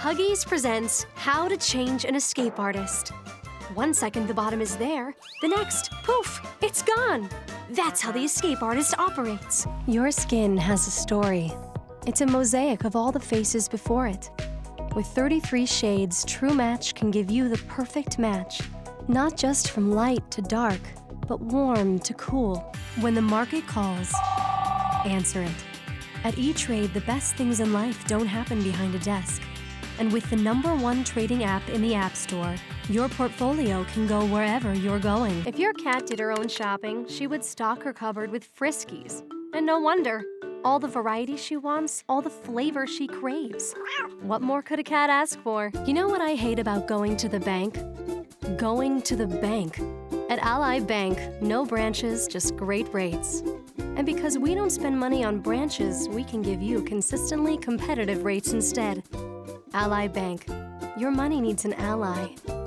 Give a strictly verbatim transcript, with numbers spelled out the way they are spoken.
Huggies presents How to Change an Escape Artist. One second the bottom is there, the next, poof, it's gone. That's how the escape artist operates. Your skin has a story. It's a mosaic of all the faces before it. With thirty-three shades, True Match can give you the perfect match. Not just from light to dark, but warm to cool. When the market calls, answer it. At E-Trade, the best things in life don't happen behind a desk. And with the number one trading app in the App Store, your portfolio can go wherever you're going. If your cat did her own shopping, she would stock her cupboard with Friskies. And no wonder. All the variety she wants, all the flavor she craves. What more could a cat ask for? You know what I hate about going to the bank? Going to the bank. At Ally Bank, no branches, just great rates. And because we don't spend money on branches, we can give you consistently competitive rates instead. Ally Bank. Your money needs an ally.